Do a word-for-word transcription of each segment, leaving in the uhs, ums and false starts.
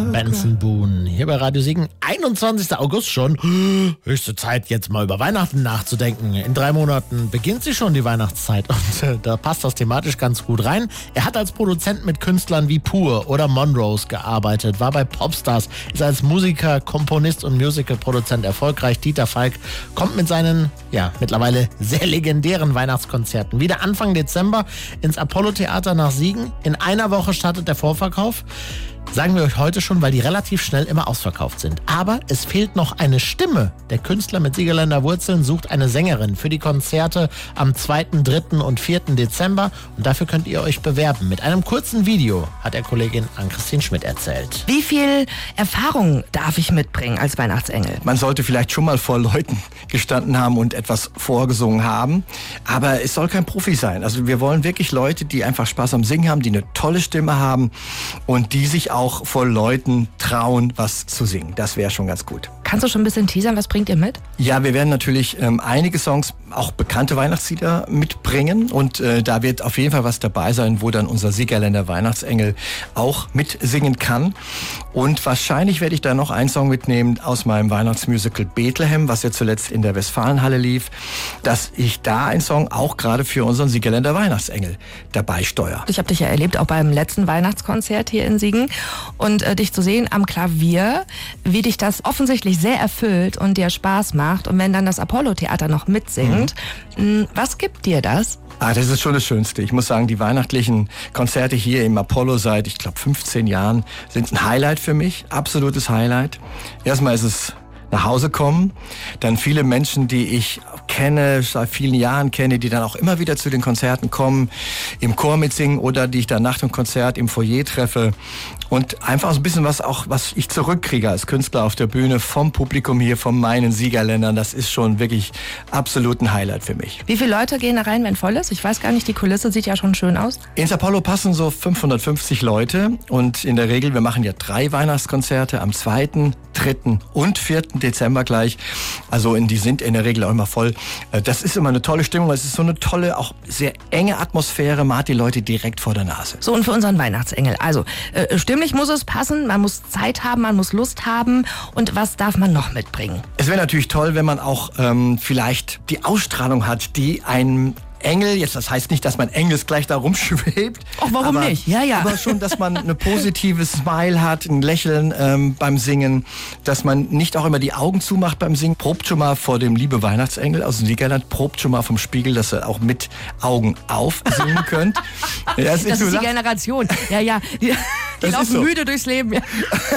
Benson Boone hier bei Radio Siegen. einundzwanzigster August schon. Höchste Zeit, jetzt mal über Weihnachten nachzudenken. In drei Monaten beginnt sie schon, die Weihnachtszeit. Und äh, da passt das thematisch ganz gut rein. Er hat als Produzent mit Künstlern wie Pur oder Monrose gearbeitet, war bei Popstars, ist als Musiker, Komponist und Musicalproduzent erfolgreich. Dieter Falk kommt mit seinen, ja, mittlerweile sehr legendären Weihnachtskonzerten wieder Anfang Dezember ins Apollo-Theater nach Siegen. In einer Woche startet der Vorverkauf. Sagen wir euch heute schon, weil die relativ schnell immer ausverkauft sind. Aber es fehlt noch eine Stimme. Der Künstler mit Siegerländer Wurzeln sucht eine Sängerin für die Konzerte am zweiten, dritten und vierten Dezember. Und dafür könnt ihr euch bewerben. Mit einem kurzen Video, hat der Kollegin Ann-Christine Schmidt erzählt. Wie viel Erfahrung darf ich mitbringen als Weihnachtsengel? Man sollte vielleicht schon mal vor Leuten gestanden haben und etwas vorgesungen haben. Aber es soll kein Profi sein. Also wir wollen wirklich Leute, die einfach Spaß am Singen haben, die eine tolle Stimme haben und die sich auch vor Leuten trauen, was zu singen. Das wäre schon ganz gut. Kannst du schon ein bisschen teasern, was bringt ihr mit? Ja, wir werden natürlich ähm, einige Songs, auch bekannte Weihnachtslieder mitbringen und äh, da wird auf jeden Fall was dabei sein, wo dann unser Siegerländer Weihnachtsengel auch mitsingen kann. Und wahrscheinlich werde ich da noch einen Song mitnehmen aus meinem Weihnachtsmusical Bethlehem, was ja zuletzt in der Westfalenhalle lief, dass ich da einen Song auch gerade für unseren Siegerländer Weihnachtsengel dabei steuere. Ich habe dich ja erlebt, auch beim letzten Weihnachtskonzert hier in Siegen. Und äh, dich zu sehen am Klavier, wie dich das offensichtlich sehr erfüllt und dir Spaß macht. Und wenn dann das Apollo-Theater noch mitsingt, mhm. mh, was gibt dir das? Ah, das ist schon das Schönste. Ich muss sagen, die weihnachtlichen Konzerte hier im Apollo seit, ich glaube, fünfzehn Jahren sind ein Highlight für mich. Absolutes Highlight. Erstmal ist es nach Hause kommen, dann viele Menschen, die ich kenne, seit vielen Jahren kenne, die dann auch immer wieder zu den Konzerten kommen, im Chor mitsingen oder die ich dann nach dem Konzert im Foyer treffe und einfach so ein bisschen was auch, was ich zurückkriege als Künstler auf der Bühne vom Publikum hier, von meinen Siegerländern, das ist schon wirklich absolut ein Highlight für mich. Wie viele Leute gehen da rein, wenn voll ist? Ich weiß gar nicht, die Kulisse sieht ja schon schön aus. Ins Apollo passen so fünfhundertfünfzig Leute und in der Regel, wir machen ja drei Weihnachtskonzerte am zweiten, dritten und vierten Dezember gleich. Also in, die sind in der Regel auch immer voll. Das ist immer eine tolle Stimmung. Es ist so eine tolle, auch sehr enge Atmosphäre. Man hat die Leute direkt vor der Nase. So, und für unseren Weihnachtsengel. Also äh, stimmlich muss es passen. Man muss Zeit haben, man muss Lust haben. Und was darf man noch mitbringen? Es wäre natürlich toll, wenn man auch ähm, vielleicht die Ausstrahlung hat, die einen Engel, jetzt das heißt nicht, dass man Engels gleich da rumschwebt. Ach, warum aber, nicht? Ja, ja. Aber schon, dass man eine positive Smile hat, ein Lächeln ähm, beim Singen, dass man nicht auch immer die Augen zumacht beim Singen. Probt schon mal vor dem Liebe Weihnachtsengel aus dem Siegerland, probt schon mal vom Spiegel, dass ihr auch mit Augen auf singen könnt. Ja, das, das ist, ist die Generation. Ja, ja. Die, die laufen so müde durchs Leben. Ja.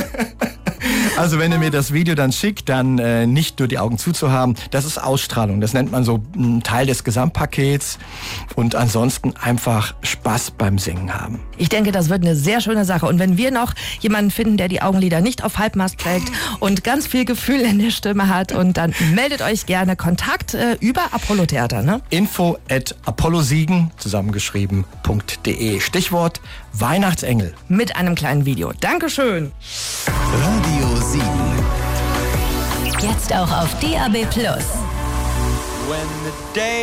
Also wenn ihr mir das Video dann schickt, dann äh, nicht nur die Augen zuzuhaben, das ist Ausstrahlung. Das nennt man so einen Teil des Gesamtpakets und ansonsten einfach Spaß beim Singen haben. Ich denke, das wird eine sehr schöne Sache. Und wenn wir noch jemanden finden, der die Augenlider nicht auf Halbmast trägt und ganz viel Gefühl in der Stimme hat, und dann meldet euch gerne. Kontakt äh, über Apollo Theater, ne? Info at apollosiegen zusammengeschrieben Punkt de. Stichwort Weihnachtsengel. Mit einem kleinen Video. Dankeschön. Radio Siegen. Jetzt auch auf D A B Plus.